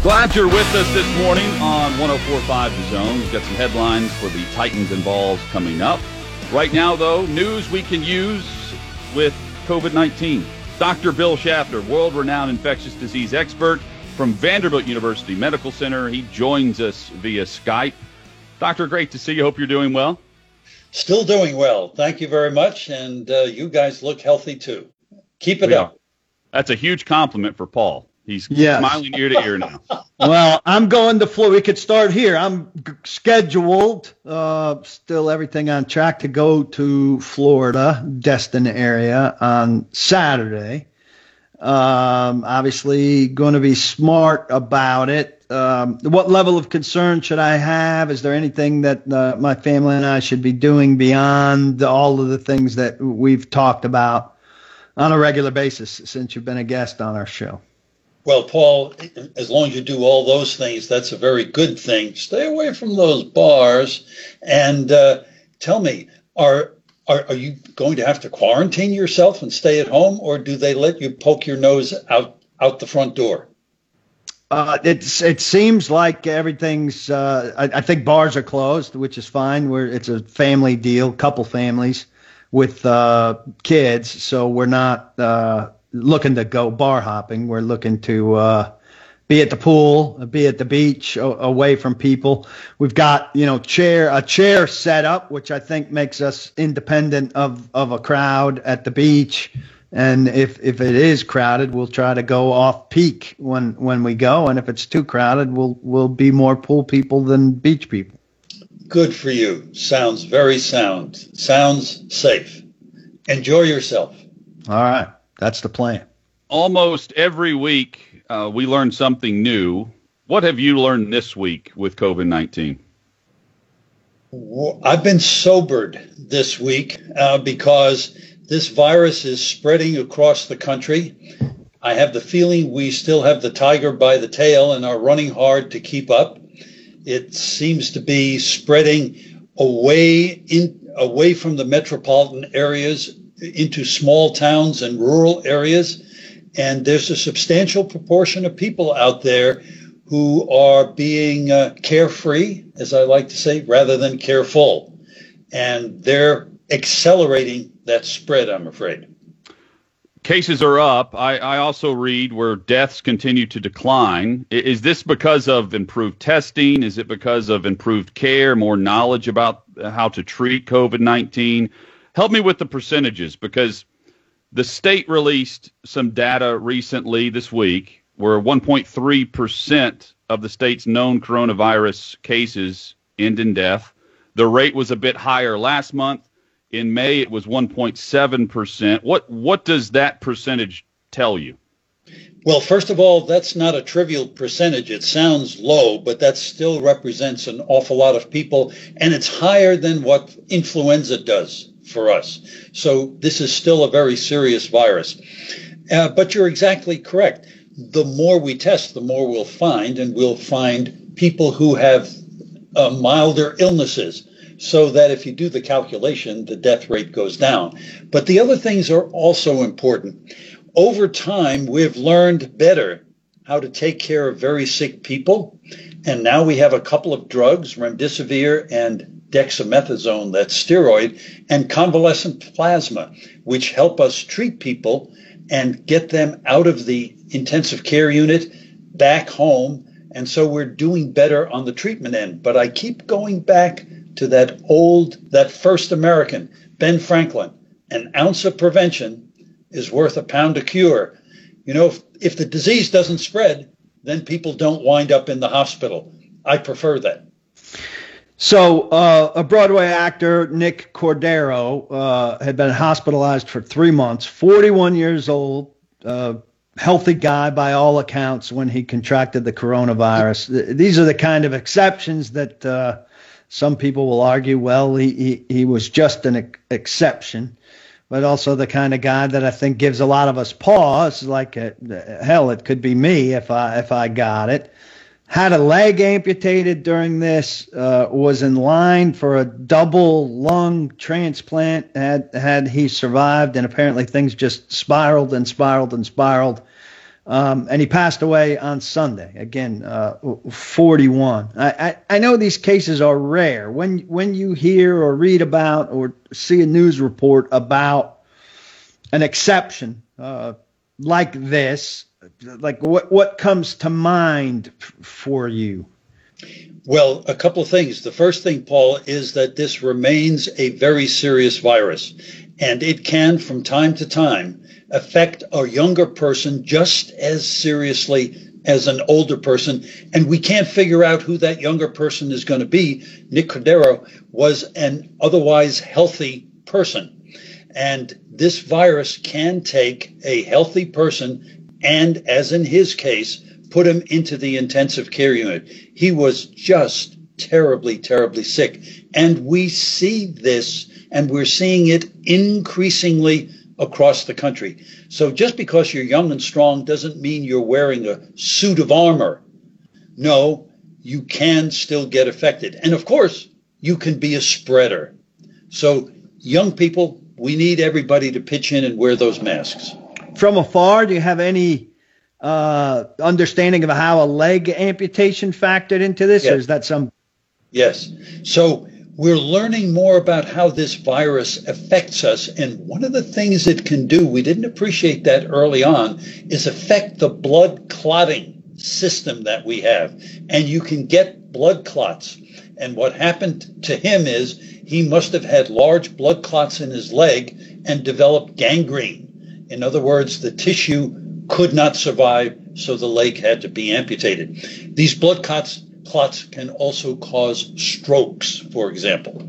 Glad you're with us this morning on 104.5 The Zone. We've got some headlines for the Titans and Vols coming up. Right now, though, news we can use with COVID-19. Dr. Bill Schaffner, world-renowned infectious disease expert from Vanderbilt University Medical Center. He joins us via Skype. Doctor, great to see you. Hope you're doing well. Still doing well. Thank you very much. And you guys look healthy, too. Keep it up. That's a huge compliment for Paul. He's smiling ear to ear now. Well, I'm going to Florida. We could start here. I'm scheduled, still everything on track to go to Florida, Destin area on Saturday. Obviously going to be smart about it. What level of concern should I have? Is there anything that my family and I should be doing beyond all of the things that we've talked about on a regular basis since you've been a guest on our show? Well, Paul, as long as you do all those things, that's a very good thing. Stay away from those bars. And tell me, are you going to have to quarantine yourself and stay at home, or do they let you poke your nose out the front door? It seems like everything's. I think bars are closed, which is fine. It's a family deal, couple families with kids, so we're not looking to go bar hopping. We're looking to be at the pool, be at the beach, away from people. We've got, a chair set up, which I think makes us independent of a crowd at the beach. And if it is crowded, we'll try to go off peak when we go. And if it's too crowded, we'll be more pool people than beach people. Good for you. Sounds very sound. Sounds safe. Enjoy yourself. All right. That's the plan. Almost every week, we learn something new. What have you learned this week with COVID-19? I've been sobered this week because this virus is spreading across the country. I have the feeling we still have the tiger by the tail and are running hard to keep up. It seems to be spreading away from the metropolitan areas into small towns and rural areas. And there's a substantial proportion of people out there who are being carefree, as I like to say, rather than careful. And they're accelerating that spread, I'm afraid. Cases are up. I also read where deaths continue to decline. Is this because of improved testing? Is it because of improved care, more knowledge about how to treat COVID-19? Help me with the percentages, because the state released some data recently this week where 1.3% of the state's known coronavirus cases end in death. The rate was a bit higher last month. In May, it was 1.7%. What does that percentage tell you? Well, first of all, that's not a trivial percentage. It sounds low, but that still represents an awful lot of people, and it's higher than what influenza does for us. So this is still a very serious virus. But you're exactly correct. The more we test, the more we'll find, and we'll find people who have milder illnesses, so that if you do the calculation, the death rate goes down. But the other things are also important. Over time, we've learned better how to take care of very sick people. And now we have a couple of drugs, remdesivir and dexamethasone, that's steroid, and convalescent plasma, which help us treat people and get them out of the intensive care unit back home. And so we're doing better on the treatment end. But I keep going back to that first American, Ben Franklin. An ounce of prevention is worth a pound of cure. If the disease doesn't spread, then people don't wind up in the hospital. I prefer that. So a Broadway actor, Nick Cordero, had been hospitalized for 3 months, 41 years old, healthy guy by all accounts when he contracted the coronavirus. These are the kind of exceptions that some people will argue, well, he was just an exception, but also the kind of guy that I think gives a lot of us pause, like, hell, it could be me if I got it. Had a leg amputated during this, was in line for a double lung transplant had he survived, and apparently things just spiraled and spiraled and spiraled. And he passed away on Sunday. Again, 41. I know these cases are rare. When you hear or read about or see a news report about an exception like this, like what comes to mind for you? Well, a couple of things. The first thing, Paul, is that this remains a very serious virus, and it can, from time to time, affect a younger person just as seriously as an older person. And we can't figure out who that younger person is going to be. Nick Cordero was an otherwise healthy person. And this virus can take a healthy person and, as in his case, put him into the intensive care unit. He was just terribly, terribly sick. And we see this, and we're seeing it increasingly across the country. So just because you're young and strong doesn't mean you're wearing a suit of armor. No, you can still get affected. And of course, you can be a spreader. So young people, we need everybody to pitch in and wear those masks. From afar, do you have any understanding of how a leg amputation factored into this? Yes. Or is that some? Yes. So we're learning more about how this virus affects us. And one of the things it can do, we didn't appreciate that early on, is affect the blood clotting system that we have. And you can get blood clots. And what happened to him is he must have had large blood clots in his leg and developed gangrene. In other words, the tissue could not survive, so the leg had to be amputated. These blood clots can also cause strokes, for example.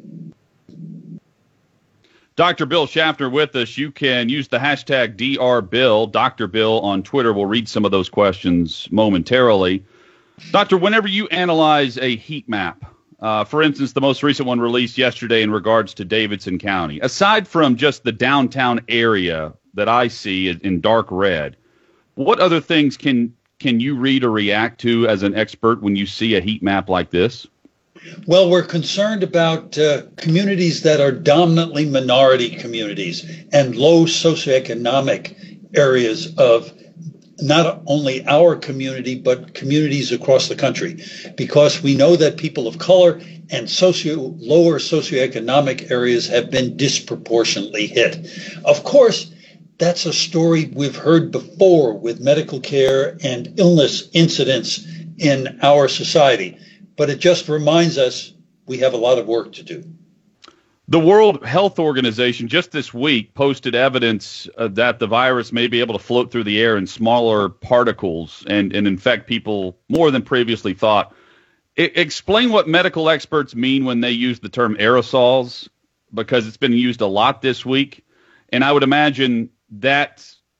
Dr. Bill Schaffner with us. You can use the hashtag DrBill, Dr. Bill on Twitter. We'll read some of those questions momentarily. Doctor, whenever you analyze a heat map, for instance, the most recent one released yesterday in regards to Davidson County, aside from just the downtown area that I see in dark red, what other things can you read or react to as an expert when you see a heat map like this? Well, we're concerned about communities that are dominantly minority communities and low socioeconomic areas of not only our community, but communities across the country, because we know that people of color and lower socioeconomic areas have been disproportionately hit. Of course, that's a story we've heard before with medical care and illness incidents in our society, but it just reminds us we have a lot of work to do. The World Health Organization just this week posted evidence that the virus may be able to float through the air in smaller particles and infect people more than previously thought. Explain what medical experts mean when they use the term aerosols, because it's been used a lot this week. And I would imagine that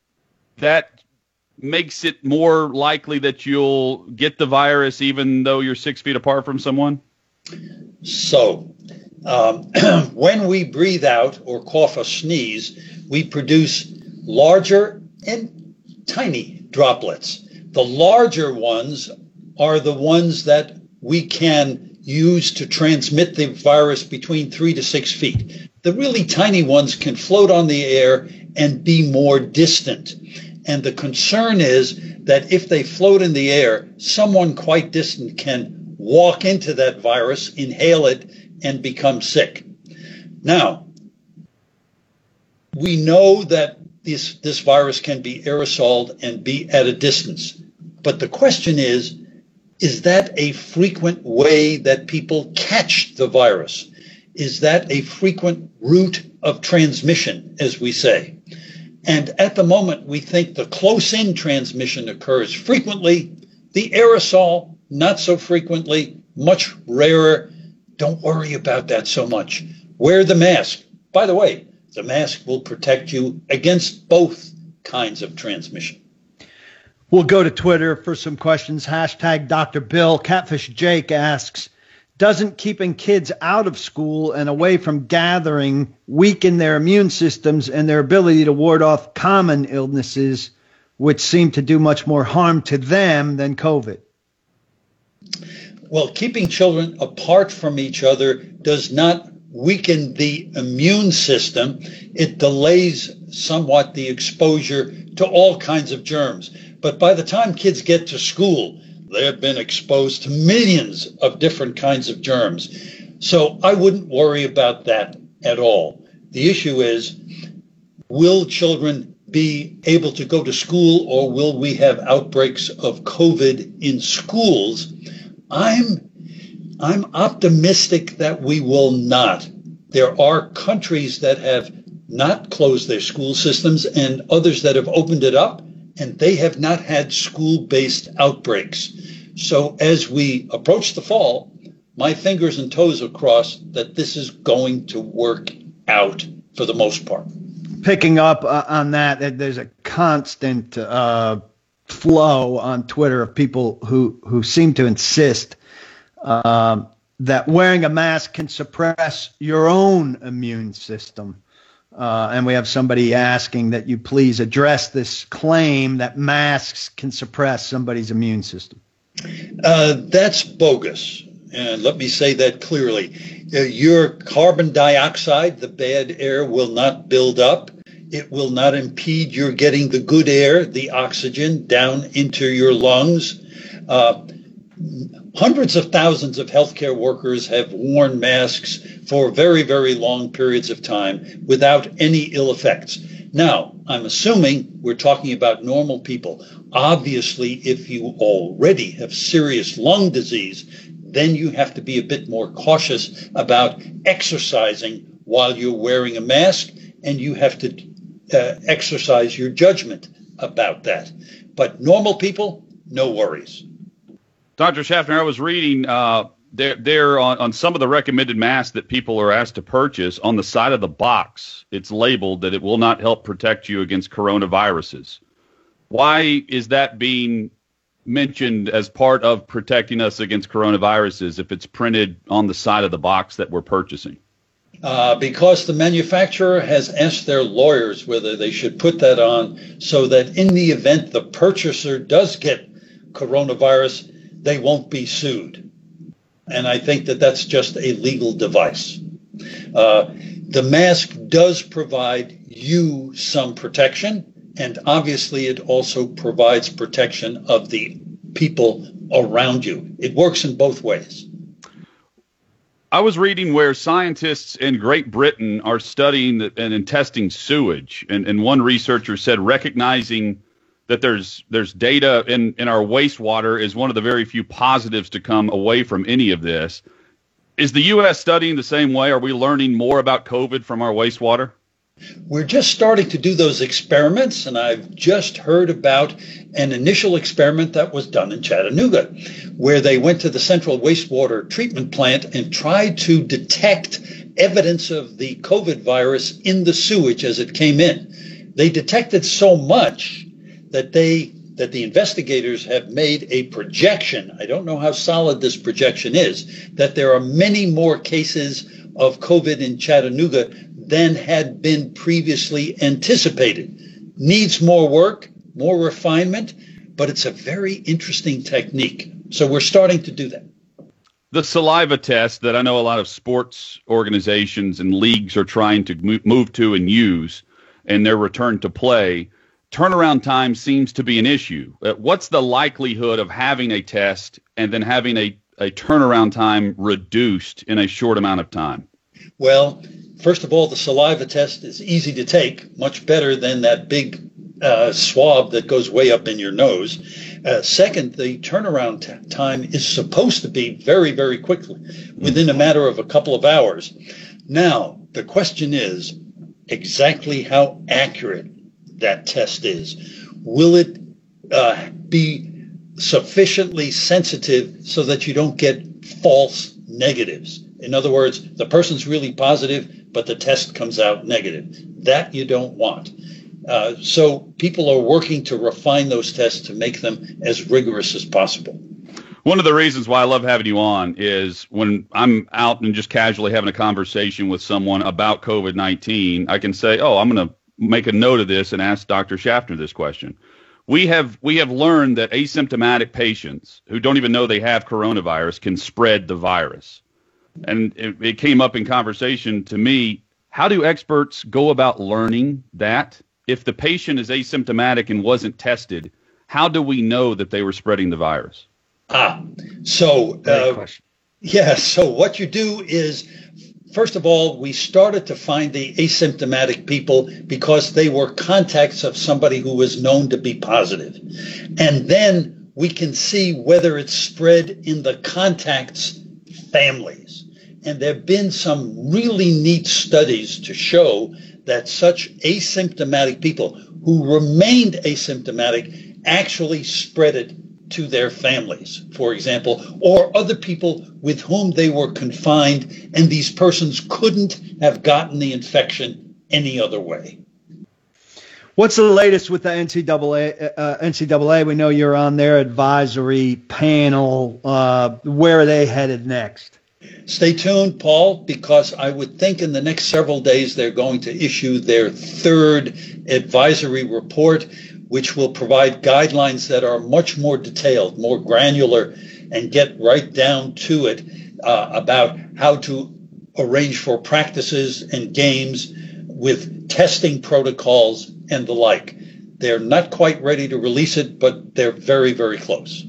makes it more likely that you'll get the virus even though you're 6 feet apart from someone? So when we breathe out or cough or sneeze, we produce larger and tiny droplets. The larger ones are the ones that we can use to transmit the virus between 3 to 6 feet. The really tiny ones can float on the air and be more distant. And the concern is that if they float in the air, someone quite distant can walk into that virus, inhale it, and become sick. Now, we know that this virus can be aerosoled and be at a distance. But the question is that a frequent way that people catch the virus? Is that a frequent route of transmission, as we say? And at the moment, we think the close-in transmission occurs frequently, the aerosol not so frequently, much rarer. Don't worry about that so much. Wear the mask. By the way, the mask will protect you against both kinds of transmission. We'll go to Twitter for some questions. Hashtag Dr. Bill. Catfish Jake asks, doesn't keeping kids out of school and away from gathering weaken their immune systems and their ability to ward off common illnesses, which seem to do much more harm to them than COVID? Well, keeping children apart from each other does not weaken the immune system. It delays somewhat the exposure to all kinds of germs. But by the time kids get to school, they have been exposed to millions of different kinds of germs. So I wouldn't worry about that at all. The issue is, will children be able to go to school, or will we have outbreaks of COVID in schools? I'm optimistic that we will not. There are countries that have not closed their school systems and others that have opened it up, and they have not had school-based outbreaks. So as we approach the fall, my fingers and toes are crossed that this is going to work out for the most part. Picking up on that, there's a constant flow on Twitter of people who seem to insist that wearing a mask can suppress your own immune system. And we have somebody asking that you please address this claim that masks can suppress somebody's immune system. That's bogus. And let me say that clearly. Your carbon dioxide, the bad air, will not build up. It will not impede your getting the good air, the oxygen, down into your lungs. Hundreds of thousands of healthcare workers have worn masks for very, very long periods of time without any ill effects. Now, I'm assuming we're talking about normal people. Obviously, if you already have serious lung disease, then you have to be a bit more cautious about exercising while you're wearing a mask, and you have to exercise your judgment about that. But normal people, no worries. Dr. Schaffner, I was reading there on some of the recommended masks that people are asked to purchase. On the side of the box, it's labeled that it will not help protect you against coronaviruses. Why is that being mentioned as part of protecting us against coronaviruses if it's printed on the side of the box that we're purchasing? Because the manufacturer has asked their lawyers whether they should put that on so that in the event the purchaser does get coronavirus, they won't be sued. And I think that that's just a legal device. The mask does provide you some protection, and obviously it also provides protection of the people around you. It works in both ways. I was reading where scientists in Great Britain are studying and testing sewage, and one researcher said recognizing that there's data in our wastewater is one of the very few positives to come away from any of this. Is the U.S. studying the same way? Are we learning more about COVID from our wastewater? We're just starting to do those experiments, and I've just heard about an initial experiment that was done in Chattanooga, where they went to the central wastewater treatment plant and tried to detect evidence of the COVID virus in the sewage as it came in. They detected so much that the investigators have made a projection. I don't know how solid this projection is, that there are many more cases of COVID in Chattanooga than had been previously anticipated. Needs more work, more refinement, but it's a very interesting technique. So we're starting to do that. The saliva test that I know a lot of sports organizations and leagues are trying to move to and use in their return to play, turnaround time seems to be an issue. What's the likelihood of having a test and then having a turnaround time reduced in a short amount of time? Well, first of all, the saliva test is easy to take, much better than that big swab that goes way up in your nose. Second, the turnaround time is supposed to be very, very quickly, within a matter of a couple of hours. Now, the question is exactly how accurate that test is. Will it be sufficiently sensitive so that you don't get false negatives? In other words, the person's really positive, but the test comes out negative. That you don't want. So people are working to refine those tests to make them as rigorous as possible. One of the reasons why I love having you on is when I'm out and just casually having a conversation with someone about COVID-19, I can say, oh, I'm going to make a note of this and ask Dr. Schaffner this question. We have learned that asymptomatic patients who don't even know they have coronavirus can spread the virus. And it came up in conversation to me, how do experts go about learning that? If the patient is asymptomatic and wasn't tested, How do we know that they were spreading the virus? Great question. Yeah, so what you do is, first of all, we started to find the asymptomatic people because they were contacts of somebody who was known to be positive. And then we can see whether it's spread in the contacts' families. And there have been some really neat studies to show that such asymptomatic people who remained asymptomatic actually spread it to their families, for example, or other people with whom they were confined, and these persons couldn't have gotten the infection any other way. What's the latest with the NCAA? We know you're on their advisory panel. Where are they headed next? Stay tuned, Paul, because I would think in the next several days they're going to issue their third advisory report, which will provide guidelines that are much more detailed, more granular, and get right down to it about how to arrange for practices and games with testing protocols and the like. They're not quite ready to release it, but they're very, very close.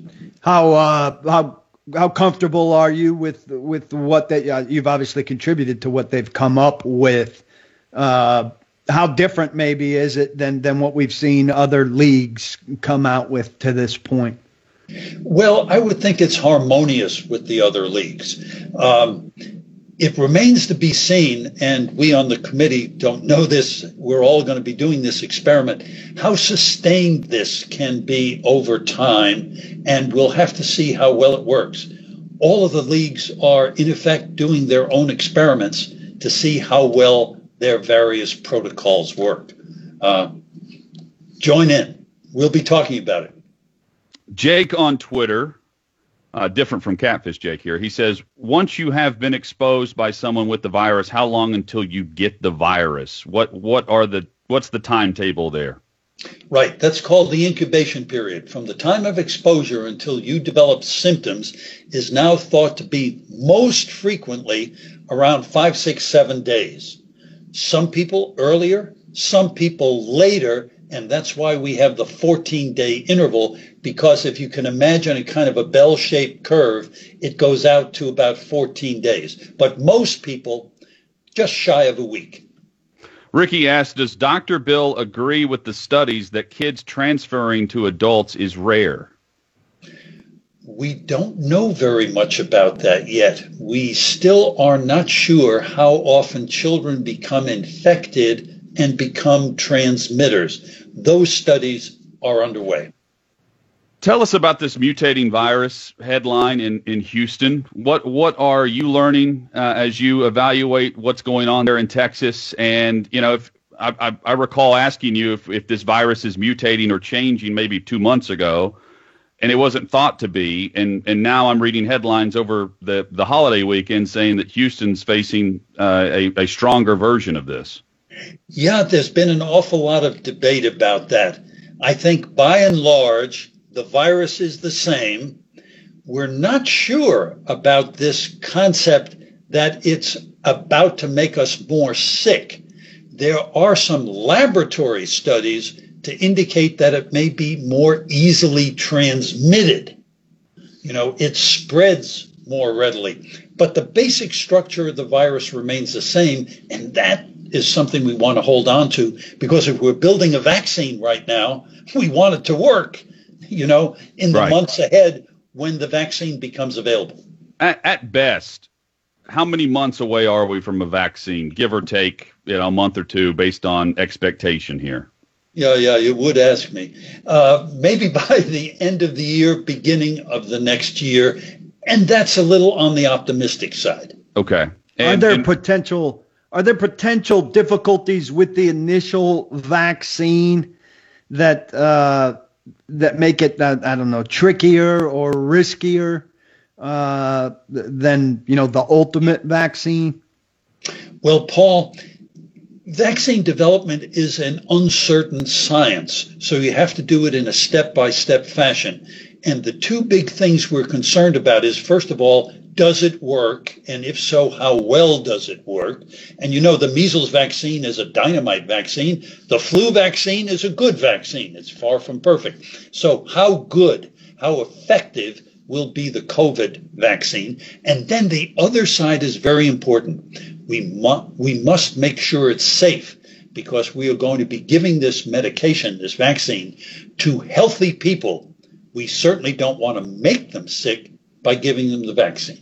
How comfortable are you with what that you've obviously contributed to what they've come up with? How different maybe is it than what we've seen other leagues come out with to this point? Well, I would think it's harmonious with the other leagues. It remains to be seen, and we on the committee don't know this, we're all going to be doing this experiment, how sustained this can be over time, and we'll have to see how well it works. All of the leagues are, in effect, doing their own experiments to see how well their various protocols work. Join in. We'll be talking about it. Jake on Twitter, different from Catfish Jake here, he says, once you have been exposed by someone with the virus, how long until you get the virus? What's the timetable there? Right. That's called the incubation period. From the time of exposure until you develop symptoms is now thought to be most frequently around 5, 6, 7 days. Some people earlier, some people later, and that's why we have the 14-day interval, because if you can imagine a kind of a bell-shaped curve, it goes out to about 14 days. But most people, just shy of a week. Ricky asked, does Dr. Bill agree with the studies that kids transferring to adults is rare? We don't know very much about that yet. We still are not sure how often children become infected and become transmitters. Those studies are underway. Tell us about this mutating virus headline in Houston. What are you learning as you evaluate what's going on there in Texas? And, you know, if I recall asking you if this virus is mutating or changing maybe 2 months ago, and it wasn't thought to be. And now I'm reading headlines over the holiday weekend saying that Houston's facing a stronger version of this. Yeah, there's been an awful lot of debate about that. I think by and large, the virus is the same. We're not sure about this concept that it's about to make us more sick. There are some laboratory studies to indicate that it may be more easily transmitted. You know, it spreads more readily. But the basic structure of the virus remains the same, and that is something we want to hold on to, because if we're building a vaccine right now, we want it to work, you know, in the months ahead when the vaccine becomes available. At best, how many months away are we from a vaccine, give or take, a month or two, based on expectation here? Yeah, you would ask me. Maybe by the end of the year, beginning of the next year, and that's a little on the optimistic side. Okay. Are there potential difficulties with the initial vaccine that make it, I don't know, trickier or riskier than, the ultimate vaccine? Well, Paul, vaccine development is an uncertain science, so you have to do it in a step-by-step fashion. And the two big things we're concerned about is, first of all, does it work? And if so, how well does it work? And you know, the measles vaccine is a dynamite vaccine. The flu vaccine is a good vaccine. It's far from perfect. So how good, how effective will be the COVID vaccine? And then the other side is very important. We must make sure it's safe, because we are going to be giving this medication, this vaccine, to healthy people. We certainly don't want to make them sick by giving them the vaccine.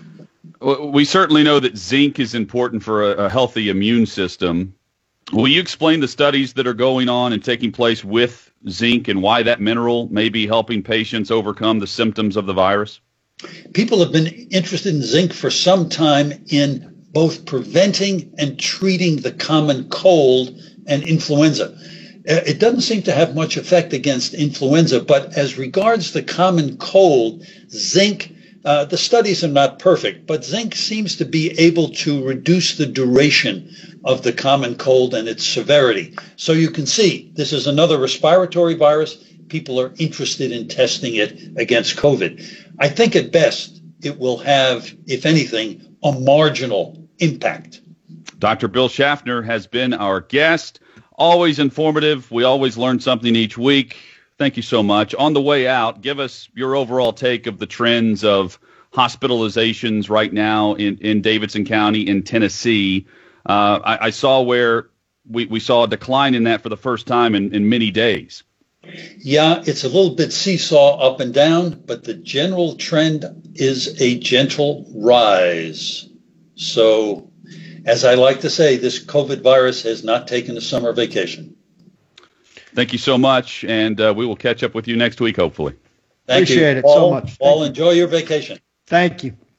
We certainly know that zinc is important for a healthy immune system. Will you explain the studies that are going on and taking place with zinc and why that mineral may be helping patients overcome the symptoms of the virus? People have been interested in zinc for some time in both preventing and treating the common cold and influenza. It doesn't seem to have much effect against influenza, but as regards the common cold, zinc, the studies are not perfect, but zinc seems to be able to reduce the duration of the common cold and its severity. So you can see this is another respiratory virus. People are interested in testing it against COVID. I think at best it will have, if anything, a marginal impact. Dr. Bill Schaffner has been our guest. Always informative. We always learn something each week. Thank you so much. On the way out, give us your overall take of the trends of hospitalizations right now in Davidson County in Tennessee. I saw where we saw a decline in that for the first time in many days. Yeah, it's a little bit seesaw up and down, but the general trend is a gentle rise. So, as I like to say, this COVID virus has not taken a summer vacation. Thank you so much, and we will catch up with you next week, hopefully. Thank you. Appreciate it so much. Paul, enjoy your vacation. Thank you.